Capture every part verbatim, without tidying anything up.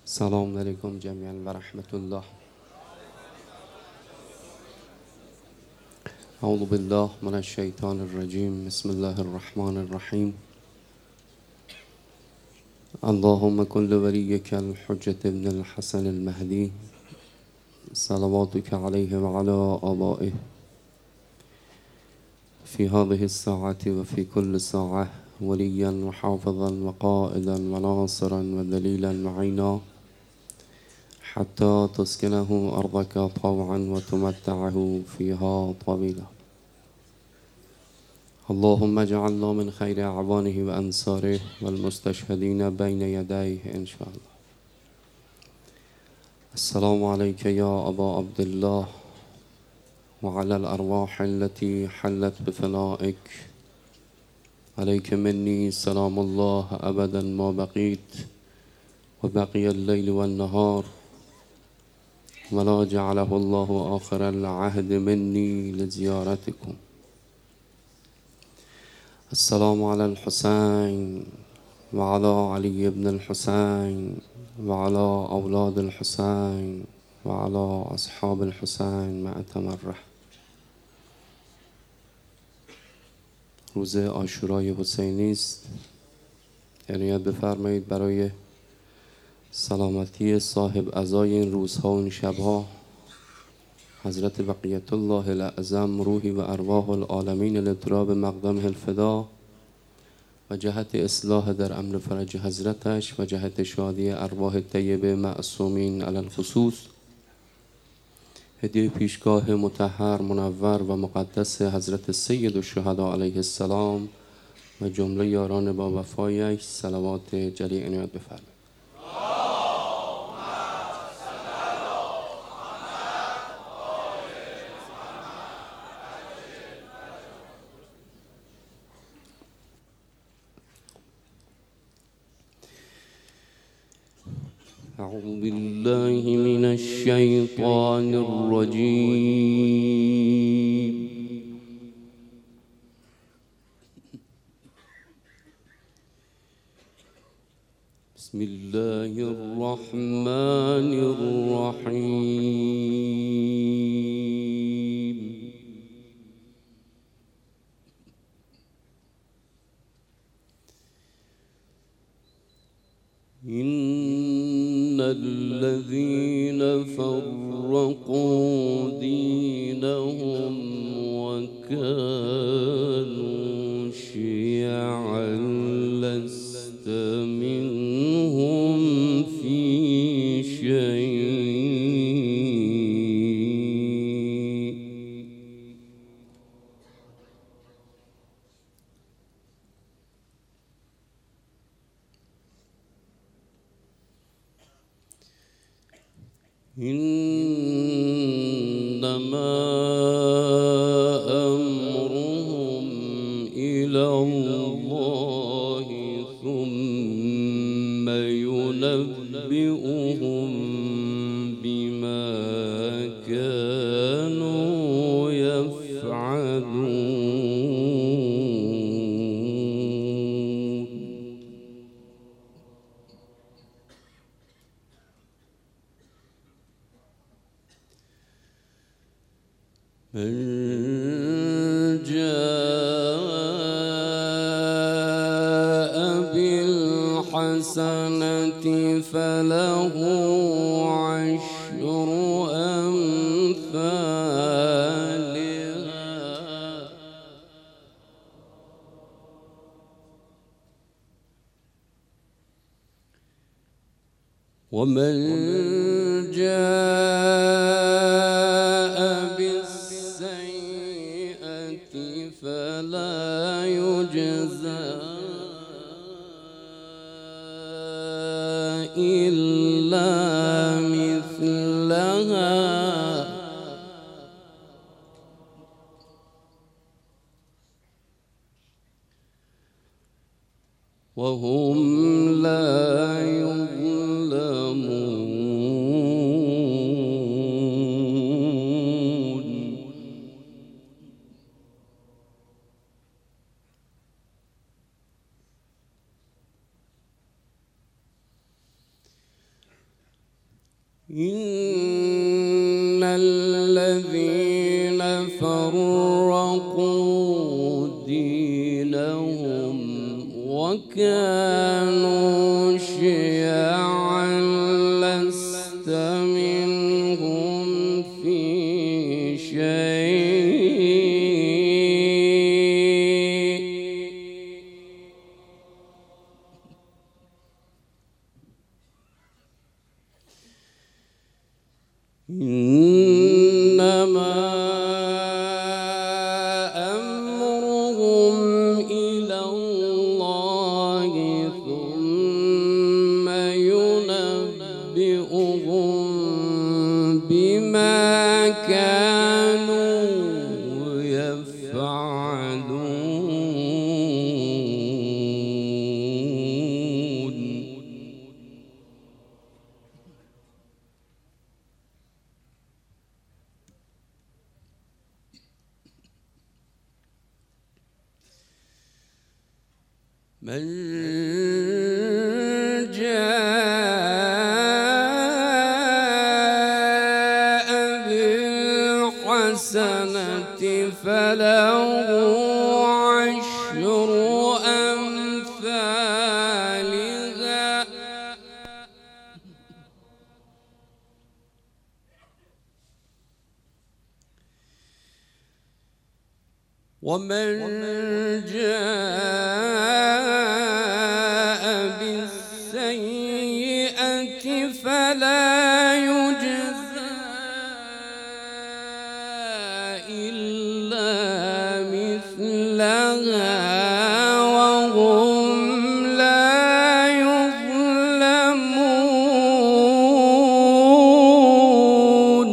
السلام عليكم جميعا ورحمة الله. أعوذ بالله من الشيطان الرجيم. بسم الله الرحمن الرحيم. اللهم كن لوليك الحجة ابن الحسن المهدي صلواتك عليه وعلى آبائه في هذه الساعة وفي كل ساعة وليا وحافظا وقائدا وناصرا ودليلا معينا حتى تسكنه أرضك طوعا وتمتعه فيها طويلا. اللهم اجعلنا من خير أعوانه وأنصاره والمستشهدين بين يديه إن شاء الله. السلام عليك يا أبا عبد الله وعلى الأرواح التي حلت بفنائك. عليك مني سلام الله أبدا ما بقيت وبقي الليل والنهار، ولا جعله الله آخر العهد مني لزيارتكم. السلام على الحسين وعلى علي بن الحسين وعلى أولاد الحسين وعلى أصحاب الحسين مئة مرة. روز عاشورای حسینی است. عنایت بفرمایید برای سلامتی صاحب عزای این روزها و این شبها حضرت بقیت الله الاعظم روحی و ارواح العالمین لتراب مقدمه الفدا و جهت اصلاح در امر فرج حضرتش و جهت شادی ارواح طیبه معصومین علی الخصوص هدیه پیشگاه مطهر منور و مقدس حضرت سید الشهدا علیه السلام و جمله یاران با وفایش صلوات جلی عنایت بفرمایید. أعوذ بالله من الشيطان الرجيم. بسم الله الرحمن الرحيم. إن الذين فرقوا دينهم وكانوا شيعا لست منهم في شيء إنما أمرهم إلى الله ثم ينبئهم بما كانوا يفعلون. من جاء بالحسنة فله عشر أمثالها ومن جاء بالسيئة فلا يجزى إلا مثلها وهم لا يظلمون. إن الذين فرقوا دينهم وكانوا شيعا لست منهم في شيء إنما أمرهم إلى الله ثم ينبئهم بما كانوا يفعلون. من جاء بالحسنة فله عشر أمثالها ومن جاء بالسيئة فلا يجزى إلا مثلها وهم لا يظلمون.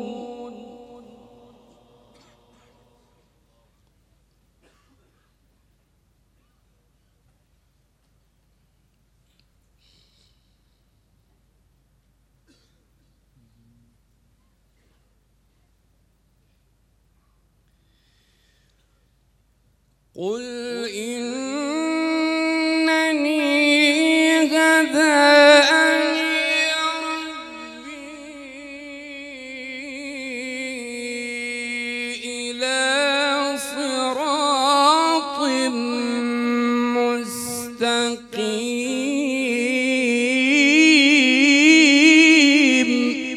قل إنني هداني ربي إلى صراط مستقيم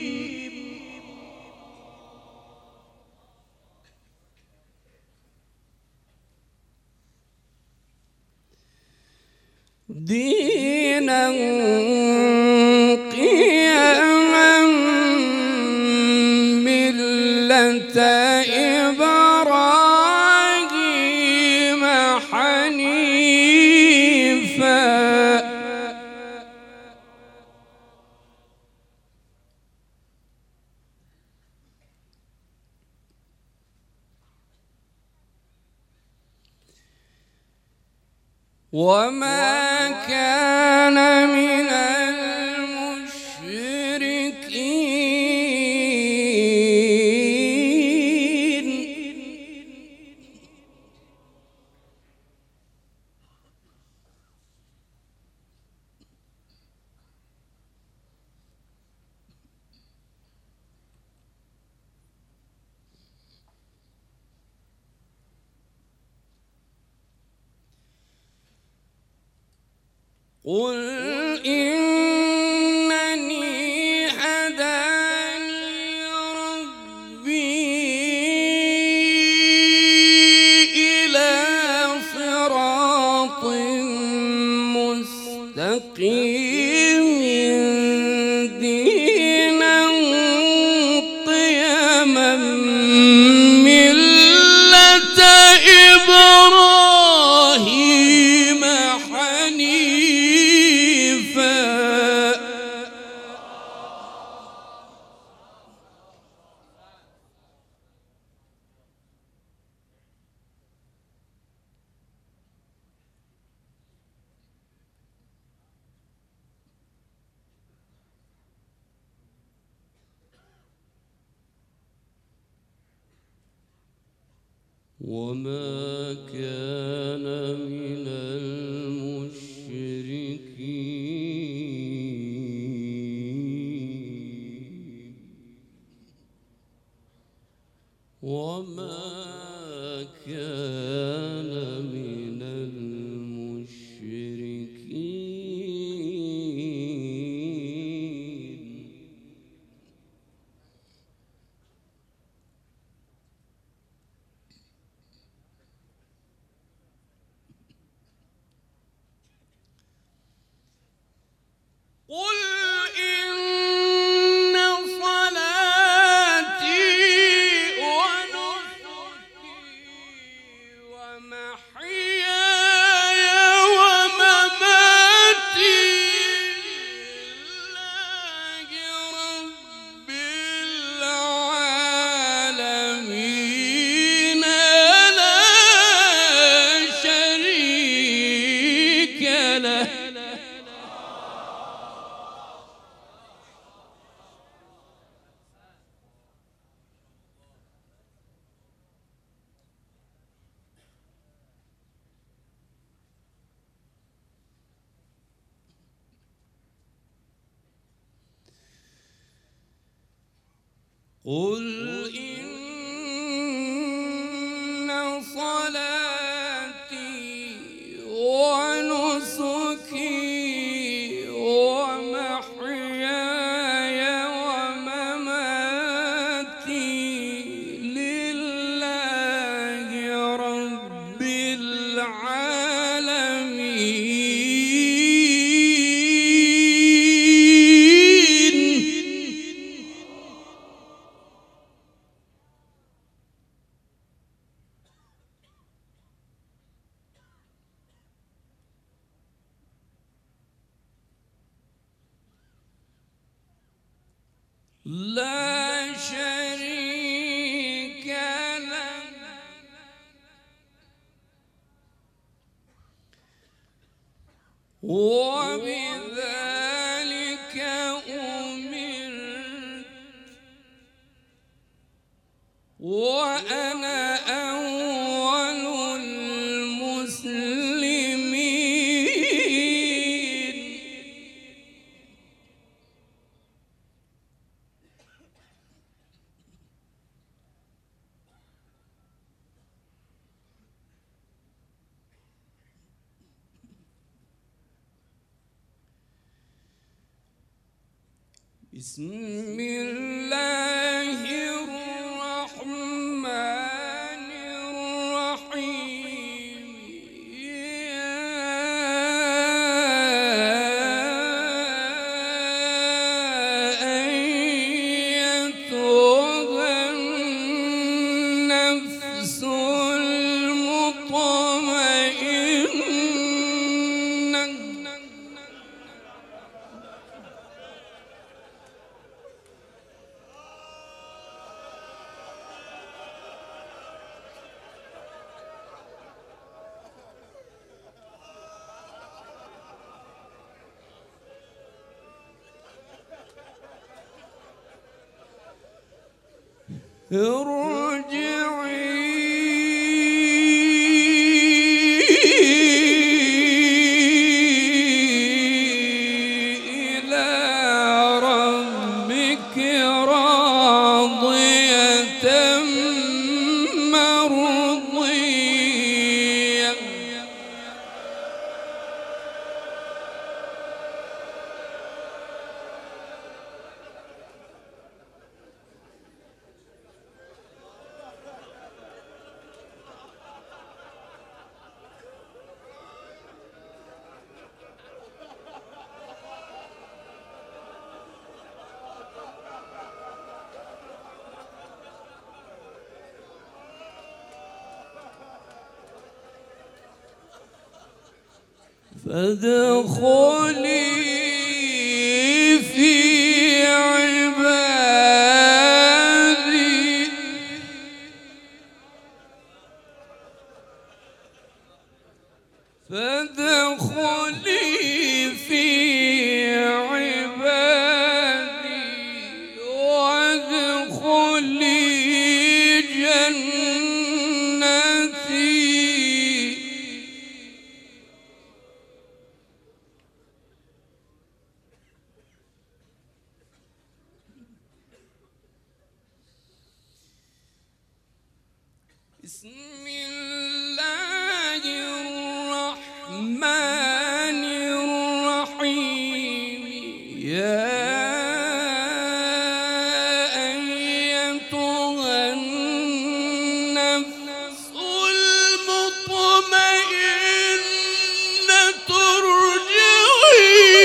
دينا قيما ملة إبراهيم حنيفا وما كان من المشركين. قل إنني هداني ربي إلى صراط مستقيم دينا قيما ملة إبراهيم حنيفا وما كان من المشركين. له. قل إن صلاتي ونسكي ومحياي ومماتي لله رب العالمين. لا شريك له وبذلك أمرت وأنا أول المسلمين. بسم الله الرحمن الرحيم. يا أيتها النفس المطمئنة ارجعي إلى ربك راضية مرضية. فادخلي في عبادي فادخلي في عبادي وادخلي جنتي. بسم الله الرحمن الرحيم. يا أيتها النفس المطمئنة ارجعي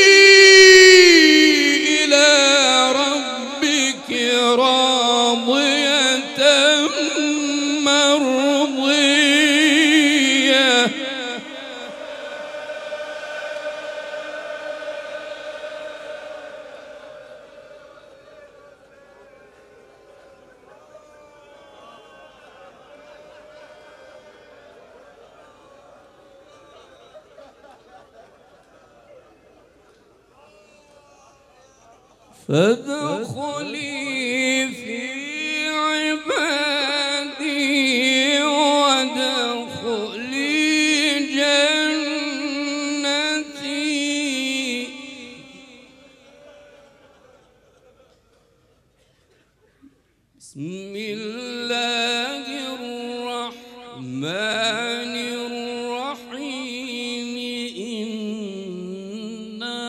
إلى ربك راضية مرضية. فادخلي في عبادي وادخلي جنتي. بسم الله الرحمن الرحيم. إنا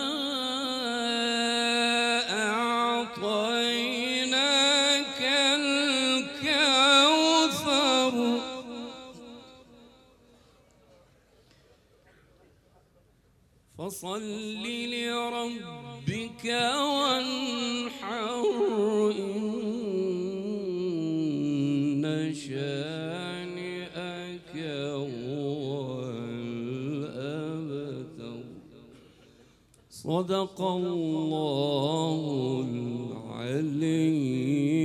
أعطيناك الكوثر فصل لربك وانحر إن شانئك هو الأبتر. صدق الله العلي